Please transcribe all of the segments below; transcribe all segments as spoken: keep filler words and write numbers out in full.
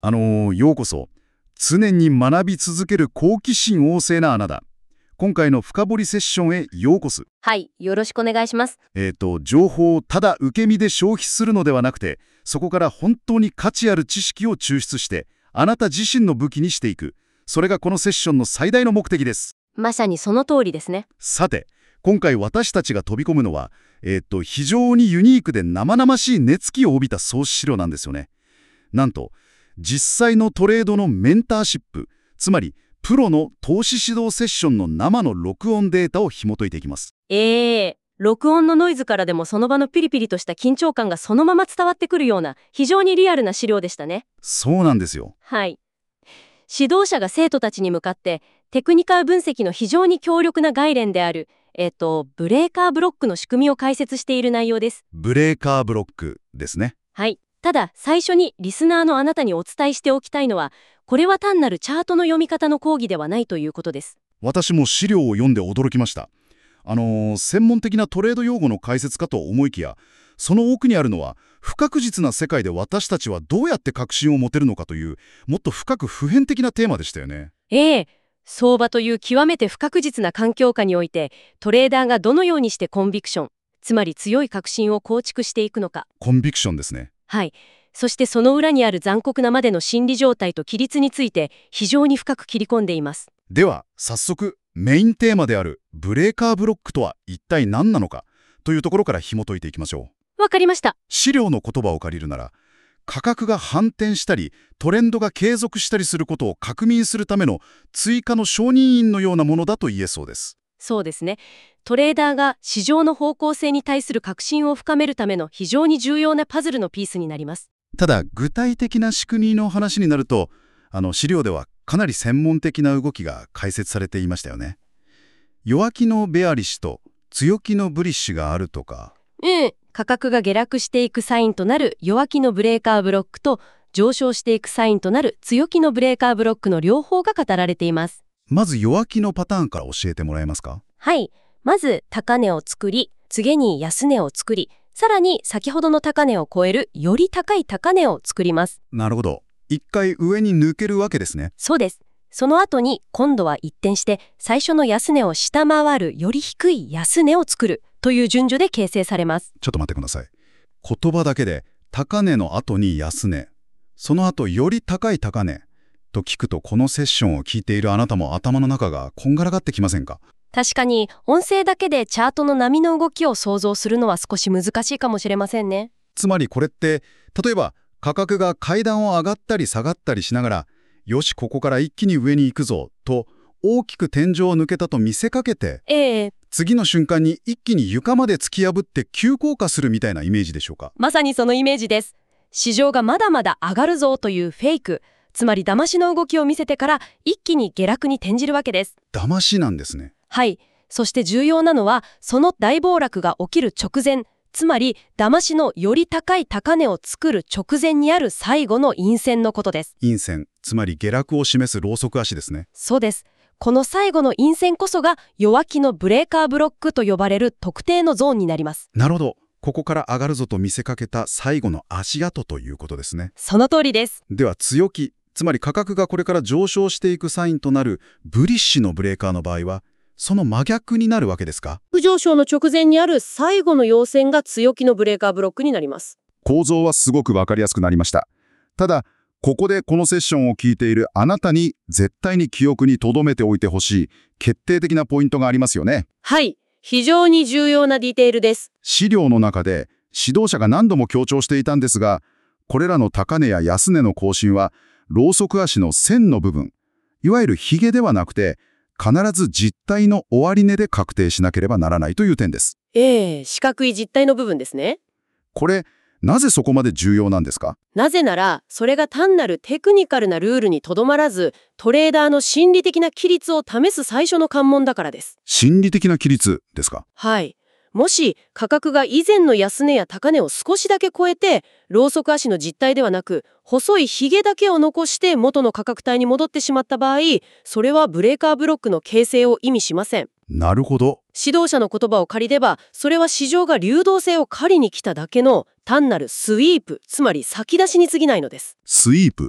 あのー、ようこそ。常に学び続ける好奇心旺盛なあなた。今回の深掘りセッションへようこそ。 はい、よろしくお願いします。 えっと、情報をただ受け身で消費するのではなくて、そこから本当に価値ある知識を抽出して、あなた自身の武器にしていく。それがこのセッションの最大の目的です。 まさにその通りですね。 さて、今回私たちが飛び込むのは、えっと、非常にユニークで生々しい熱気を帯びた創始資料なんですよね。なんと、実際のトレードのメンターシップ、つまりプロの投資指導セッションの生の録音データを紐解いていきます。 ええー、録音のノイズからでもその場のピリピリとした緊張感がそのまま伝わってくるような非常にリアルな資料でしたね。 そうなんですよ。 はい。指導者が生徒たちに向かってテクニカル分析の非常に強力な概念である、えっと、ブレーカーブロックの仕組みを解説している内容です。 ブレーカーブロックですね。 はい。ただ、最初にリスナーのあなたにお伝えしておきたいのは、これは単なるチャートの読み方の講義ではないということです。 私も資料を読んで驚きました。あのー、専門的なトレード用語の解説かと思いきや、その奥にあるのは、不確実な世界で私たちはどうやって確信を持てるのかという、もっと深く普遍的なテーマでしたよね。 ええ。相場という極めて不確実な環境下において、トレーダーがどのようにしてコンビクション、つまり強い確信を構築していくのか。 コンビクションですね。 はい。そしてその裏にある残酷なまでの心理状態と規律について非常に深く切り込んでいます。 では、早速、メインテーマであるブレーカーブロックとは一体何なのかというところから紐解いていきましょう。 わかりました。 資料の言葉を借りるなら、価格が反転したり、トレンドが継続したりすることを確認するための追加の承認印のようなものだと言えそうです。 そうですね。トレーダーが市場の方向性に対する確信を深めるための非常に重要なパズルのピースになります。 ただ、具体的な仕組みの話になると、あの資料ではかなり専門的な動きが解説されていましたよね。弱気のベアリッシュと強気のブリッシュがあるとか。 うん。価格が下落していくサインとなる弱気のブレーカーブロックと上昇していくサインとなる強気のブレーカーブロックの両方が語られています。 まず弱気のパターンから教えてもらえますか？ はい。まず高値を作り、次に安値を作り、さらに先ほどの高値を超えるより高い高値を作ります。 なるほど。一回上に抜けるわけですね。 そうです。その後に今度は一転して最初の安値を下回るより低い安値を作るという順序で形成されます。 ちょっと待ってください。言葉だけで高値の後に安値、その後より高い高値と聞くと、このセッションを聞いているあなたも頭の中がこんがらがってきませんか？ 確かに音声だけでチャートの波の動きを想像するのは少し難しいかもしれませんね。 つまりこれって、例えば価格が階段を上がったり下がったりしながら、よしここから一気に上に行くぞと大きく天井を抜けたと見せかけて、 ええ、 次の瞬間に一気に床まで突き破って急降下するみたいなイメージでしょうか？ まさにそのイメージです。市場がまだまだ上がるぞというフェイク、つまり騙しの動きを見せてから一気に下落に転じるわけです。 騙しなんですね。 はい。そして重要なのは、その大暴落が起きる直前、つまり騙しのより高い高値を作る直前にある最後の陰線のことです。 陰線、つまり下落を示すロウソク足ですね。 そうです。この最後の陰線こそが弱気のブレーカーブロックと呼ばれる特定のゾーンになります。 なるほど。ここから上がるぞと見せかけた最後の足跡ということですね。 その通りです。 では強気、つまり価格がこれから上昇していくサインとなるブリッシュのブレーカーの場合は、その真逆になるわけですか？ 不上昇の直前にある最後の陽線が強気のブレーカーブロックになります。 構造はすごくわかりやすくなりました。ただ、ここでこのセッションを聞いているあなたに絶対に記憶に留めておいてほしい決定的なポイントがありますよね。 はい。非常に重要なディテールです。 資料の中で指導者が何度も強調していたんですが、これらの高値や安値の更新は、ロウソク足の線の部分、いわゆるヒゲではなくて、必ず実体の終値で確定しなければならないという点です。 ええ、四角い実体の部分ですね。 これ、なぜそこまで重要なんですか？ なぜなら、それが単なるテクニカルなルールにとどまらず、トレーダーの心理的な規律を試す最初の関門だからです。 心理的な規律ですか？ はい。もし価格が以前の安値や高値を少しだけ超えて、ロウソク足の実体ではなく細いヒゲだけを残して元の価格帯に戻ってしまった場合、それはブレーカーブロックの形成を意味しません。 なるほど。 指導者の言葉を借りれば、それは市場が流動性を狩りに来ただけの単なるスイープ、つまり先出しに過ぎないのです。 スイープ、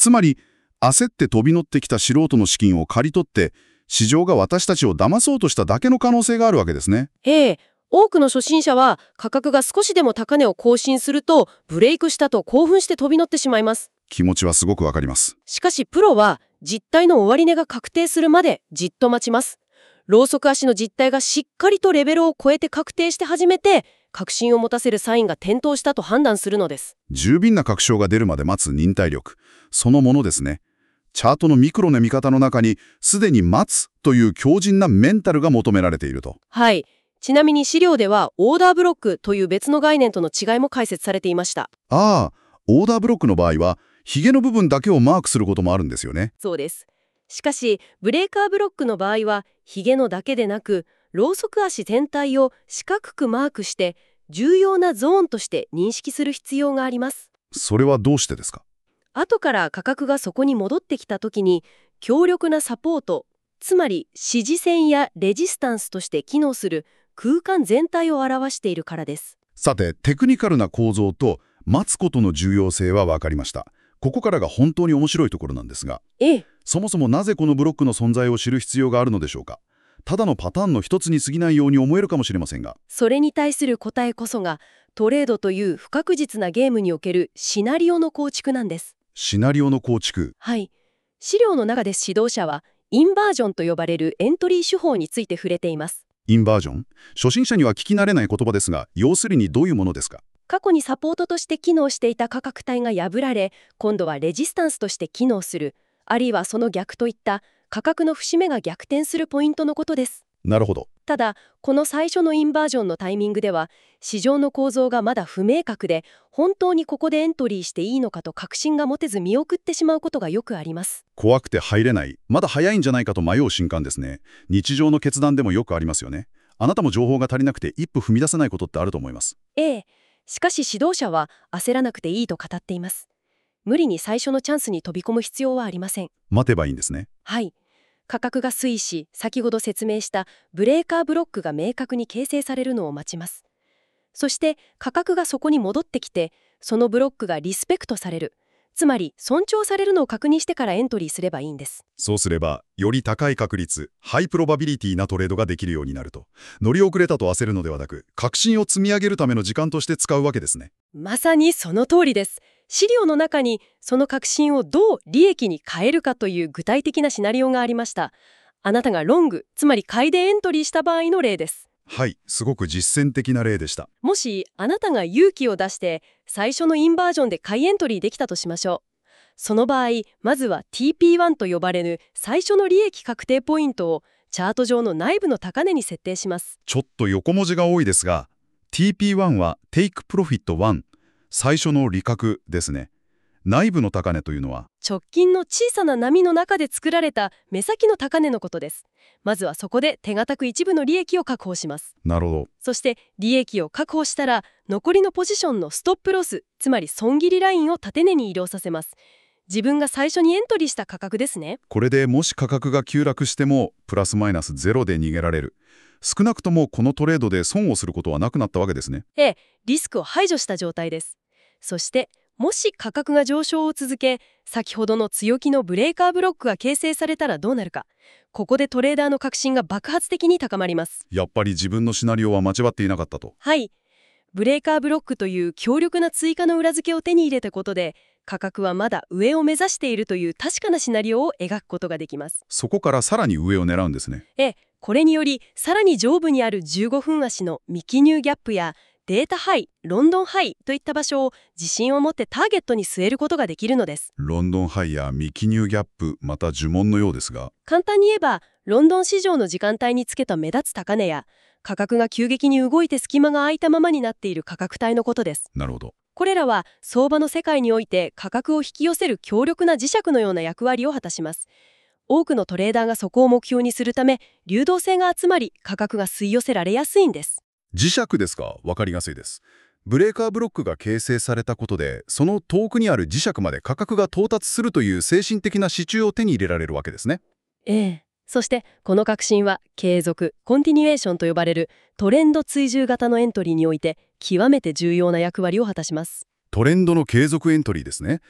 つまり、焦って飛び乗ってきた素人の資金を借り取って、市場が私たちを騙そうとしただけの可能性があるわけですね。 ええ、多くの初心者は価格が少しでも高値を更新するとブレイクしたと興奮して飛び乗ってしまいます。 気持ちはすごくわかります。 しかしプロは実態の終値が確定するまでじっと待ちます。ローソク足の実態がしっかりとレベルを超えて確定して初めて確信を持たせるサインが点灯したと判断するのです。 十分な確証が出るまで待つ忍耐力、そのものですね。チャートのミクロな見方の中にすでに待つという強靭なメンタルが求められていると。 はい。ちなみに資料ではオーダーブロックという別の概念との違いも解説されていました。 ああ、オーダーブロックの場合はヒゲの部分だけをマークすることもあるんですよね。 そうです。しかしブレーカーブロックの場合はヒゲのだけでなくローソク足全体を四角くマークして重要なゾーンとして認識する必要があります。 それはどうしてですか？ 後から価格がそこに戻ってきた時に強力なサポート、つまり支持線やレジスタンスとして機能する空間全体を表しているからです。 さて、テクニカルな構造と待つことの重要性は分かりました。ここからが本当に面白いところなんですが、 ええ、 そもそもなぜこのブロックの存在を知る必要があるのでしょうか。ただのパターンの一つに過ぎないように思えるかもしれませんが、 それに対する答えこそがトレードという不確実なゲームにおけるシナリオの構築なんです。 シナリオの構築。 はい。資料の中で指導者はインバージョンと呼ばれるエントリー手法について触れています。 インバージョン、初心者には聞き慣れない言葉ですが、要するにどういうものですか？ 過去にサポートとして機能していた価格帯が破られ、今度はレジスタンスとして機能する、あるいはその逆といった価格の節目が逆転するポイントのことです。 なるほど。 ただ、この最初のインバージョンのタイミングでは、市場の構造がまだ不明確で、本当にここでエントリーしていいのかと確信が持てず見送ってしまうことがよくあります。 怖くて入れない、まだ早いんじゃないかと迷う瞬間ですね。日常の決断でもよくありますよね。あなたも情報が足りなくて一歩踏み出せないことってあると思います。 ええ。しかし指導者は焦らなくていいと語っています。無理に最初のチャンスに飛び込む必要はありません。 待てばいいんですね。 はい。価格が推移し、先ほど説明したブレーカーブロックが明確に形成されるのを待ちます。そして価格がそこに戻ってきて、そのブロックがリスペクトされる、つまり尊重されるのを確認してからエントリーすればいいんです。 そうすれば、より高い確率、ハイプロバビリティなトレードができるようになると。乗り遅れたと焦るのではなく、確信を積み上げるための時間として使うわけですね。 まさにその通りです。資料の中にその確信をどう利益に変えるかという具体的なシナリオがありました。あなたがロング、つまり買いでエントリーした場合の例です。 はい、すごく実践的な例でした。 もしあなたが勇気を出して最初のインバージョンで買いエントリーできたとしましょう。その場合、まずは ティーピーワン と呼ばれる最初の利益確定ポイントをチャート上の内部の高値に設定します。 ちょっと横文字が多いですが、ティーピーワン は Take Profit ワン、最初の利確ですね。内部の高値というのは直近の小さな波の中で作られた目先の高値のことです。まずはそこで手堅く一部の利益を確保します。 なるほど。 そして利益を確保したら残りのポジションのストップロス、つまり損切りラインを縦値に移動させます。自分が最初にエントリーした価格ですね。 これでもし価格が急落してもプラスマイナスゼロで逃げられる。少なくともこのトレードで損をすることはなくなったわけですね。 ええ、リスクを排除した状態です。そしてもし価格が上昇を続け、先ほどの強気のブレーカーブロックが形成されたらどうなるか。ここでトレーダーの確信が爆発的に高まります。 やっぱり自分のシナリオは間違っていなかったと。 はい。ブレーカーブロックという強力な追加の裏付けを手に入れたことで、価格はまだ上を目指しているという確かなシナリオを描くことができます。 そこからさらに上を狙うんですね。 ええ、これによりさらに上部にあるじゅうごふん足の未記入ギャップやデータハイ、ロンドンハイといった場所を自信を持ってターゲットに据えることができるのです。 ロンドンハイや未記入ギャップ、また呪文のようですが、 簡単に言えば、ロンドン市場の時間帯につけた目立つ高値や、価格が急激に動いて隙間が空いたままになっている価格帯のことです。 なるほど。 これらは相場の世界において価格を引き寄せる強力な磁石のような役割を果たします。多くのトレーダーがそこを目標にするため、流動性が集まり価格が吸い寄せられやすいんです。 磁石ですか？わかりやすいです。ブレーカーブロックが形成されたことで、その遠くにある磁石まで価格が到達するという精神的な支柱を手に入れられるわけですね。 ええ。そしてこの確信は継続、コンティニュエーションと呼ばれるトレンド追従型のエントリーにおいて極めて重要な役割を果たします。 トレンドの継続エントリーですね。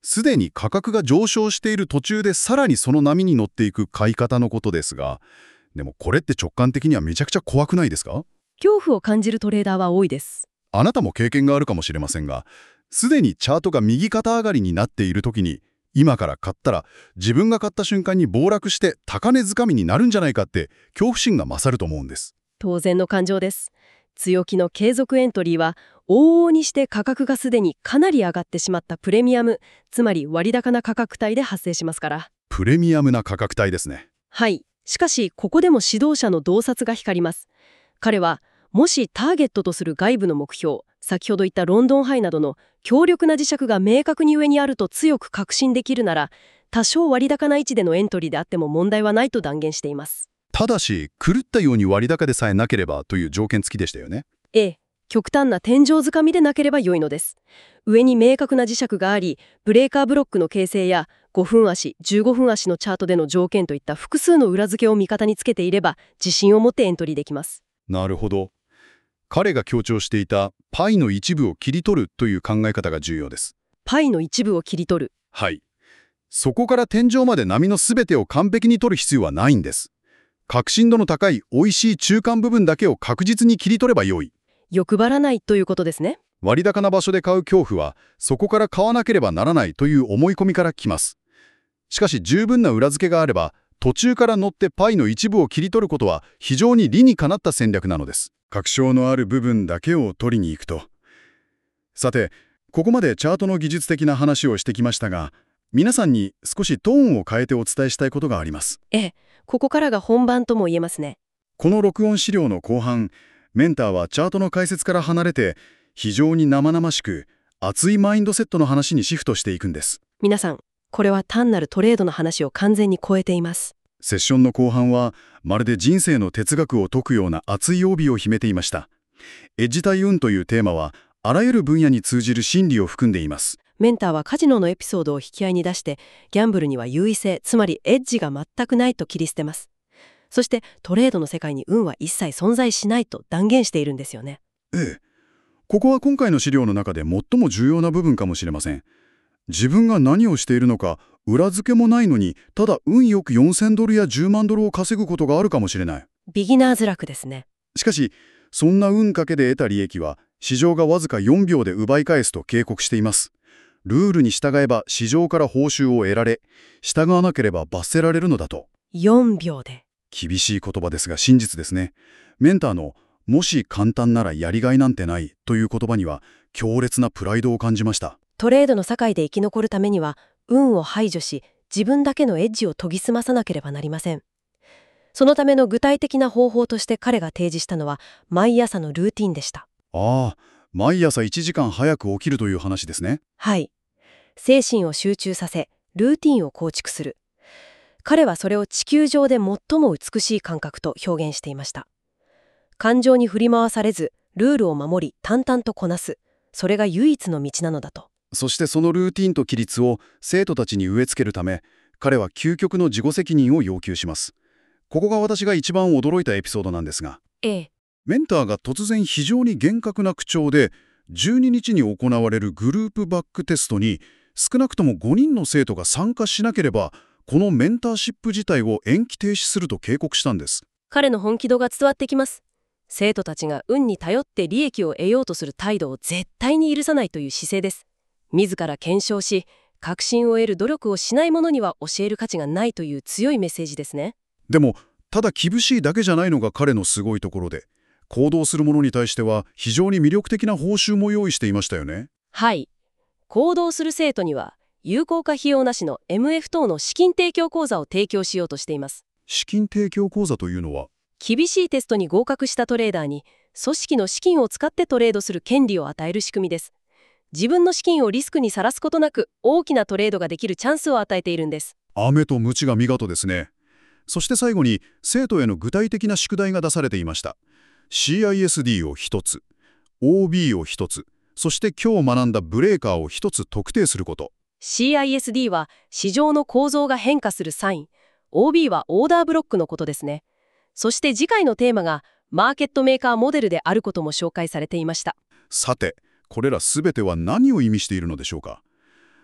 すでに価格が上昇している途中でさらにその波に乗っていく買い方のことですが、でもこれって直感的にはめちゃくちゃ怖くないですか？ 恐怖を感じるトレーダーは多いです。 あなたも経験があるかもしれませんが、すでにチャートが右肩上がりになっている時に、今から買ったら自分が買った瞬間に暴落して高値掴みになるんじゃないかって恐怖心が勝ると思うんです。 当然の感情です。強気の継続エントリーは往々にして価格がすでにかなり上がってしまったプレミアム、つまり割高な価格帯で発生しますから。 プレミアムな価格帯ですね。 はい。しかしここでも指導者の洞察が光ります。彼はもしターゲットとする外部の目標、先ほど言ったロンドンハイなどの強力な磁石が明確に上にあると強く確信できるなら、多少割高な位置でのエントリーであっても問題はないと断言しています。 ただし、狂ったように割高でさえなければという条件付きでしたよね。 ええ、極端な天井掴みでなければ良いのです。上に明確な磁石があり、ブレーカーブロックの形成やごふん足、じゅうごふん足のチャートでの条件といった複数の裏付けを味方につけていれば、自信を持ってエントリーできます。 なるほど。彼が強調していたパイの一部を切り取るという考え方が重要です。 パイの一部を切り取る。 はい。そこから天井まで波のすべてを完璧に取る必要はないんです。確信度の高い美味しい中間部分だけを確実に切り取ればよい。 欲張らないということですね。 割高な場所で買う恐怖は、そこから買わなければならないという思い込みから来ます。しかし十分な裏付けがあれば、途中から乗ってパイの一部を切り取ることは非常に理にかなった戦略なのです。確証のある部分だけを取りに行くと。さて、ここまでチャートの技術的な話をしてきましたが、皆さんに少しトーンを変えてお伝えしたいことがあります。 ええ、ここからが本番とも言えますね。 この録音資料の後半、メンターはチャートの解説から離れて、非常に生々しく、熱いマインドセットの話にシフトしていくんです。 皆さん、これは単なるトレードの話を完全に超えています。 セッションの後半は、まるで人生の哲学を解くような熱い帯を秘めていました。エッジ対運というテーマは、あらゆる分野に通じる心理を含んでいます。 メンターはカジノのエピソードを引き合いに出して、ギャンブルには優位性、つまりエッジが全くないと切り捨てます。そしてトレードの世界に運は一切存在しないと断言しているんですよね。 ええ。ここは今回の資料の中で最も重要な部分かもしれません。自分が何をしているのか、裏付けもないのに、ただ運よくよんせんドルやじゅうまんドルを稼ぐことがあるかもしれない。 ビギナーズラックですね。 しかし、そんな運かけで得た利益は、市場がわずかよんびょうで奪い返すと警告しています。ルールに従えば市場から報酬を得られ、従わなければ罰せられるのだと。 よんびょうで。 厳しい言葉ですが真実ですね。メンターのもし簡単ならやりがいなんてないという言葉には強烈なプライドを感じました。 トレードの世界で生き残るためには運を排除し自分だけのエッジを研ぎ澄まさなければなりません。そのための具体的な方法として彼が提示したのは毎朝のルーティンでした。 ああ、毎朝いちじかん早く起きるという話ですね。 はい。精神を集中させ、ルーティンを構築する。彼はそれを地球上で最も美しい感覚と表現していました。感情に振り回されず、ルールを守り淡々とこなす。それが唯一の道なのだと。 そしてそのルーティンと規律を生徒たちに植え付けるため、彼は究極の自己責任を要求します。ここが私が一番驚いたエピソードなんですが、 ええ、 メンターが突然非常に厳格な口調で、じゅうににちに行われるグループバックテストに少なくともごにんの生徒が参加しなければ、このメンターシップ自体を延期停止すると警告したんです。 彼の本気度が伝わってきます。生徒たちが運に頼って利益を得ようとする態度を絶対に許さないという姿勢です。自ら検証し、確信を得る努力をしない者には教える価値がないという強いメッセージですね。 でも、ただ厳しいだけじゃないのが彼のすごいところで、行動する者に対しては非常に魅力的な報酬も用意していましたよね。 はい。行動する生徒には、有効化費用なしの エムエフ 等の資金提供講座を提供しようとしています。 資金提供講座というのは、 厳しいテストに合格したトレーダーに、組織の資金を使ってトレードする権利を与える仕組みです。自分の資金をリスクにさらすことなく、大きなトレードができるチャンスを与えているんです。 飴と鞭が見事ですね。そして最後に、生徒への具体的な宿題が出されていました。シーアイエスディー をひとつ、オービー をひとつ、そして今日学んだブレーカーをひとつ特定すること。 シーアイエスディー は市場の構造が変化するサイン、オービー はオーダーブロックのことですね。そして次回のテーマがマーケットメーカーモデルであることも紹介されていました。 さて、これらすべては何を意味しているのでしょうか。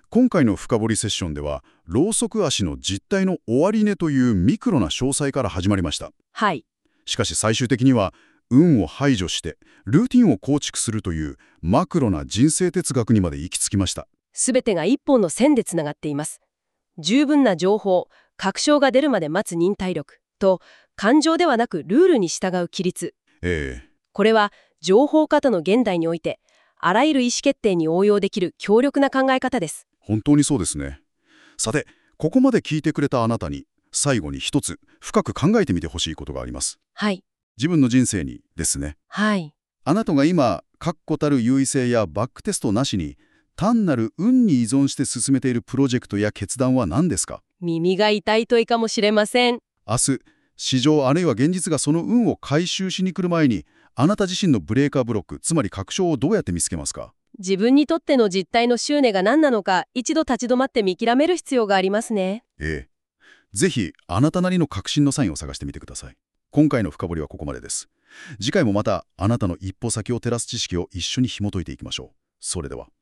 今回の深掘りセッションでは、ロウソク足の実態の終値というミクロな詳細から始まりました。 はい。 しかし最終的には、運を排除して、ルーティンを構築するというマクロな人生哲学にまで行き着きました。 すべてが一本の線でつながっています。十分な情報、確証が出るまで待つ忍耐力と、感情ではなくルールに従う規律。 ええ。 これは、情報過多の現代において、あらゆる意思決定に応用できる強力な考え方です。 本当にそうですね。さて、ここまで聞いてくれたあなたに、最後に一つ深く考えてみてほしいことがあります。 はい。 自分の人生にですね。 はい。 あなたが今、確固たる優位性やバックテストなしに、単なる運に依存して進めているプロジェクトや決断は何ですか？ 耳が痛い問いかもしれません。 明日、市場あるいは現実がその運を回収しに来る前に、あなた自身のブレーカーブロック、つまり確証をどうやって見つけますか？ 自分にとっての実態の執念が何なのか、一度立ち止まって見極める必要がありますね。 ええ。ぜひ、あなたなりの確信のサインを探してみてください。今回の深掘りはここまでです。次回もまた、あなたの一歩先を照らす知識を一緒に紐解いていきましょう。それでは。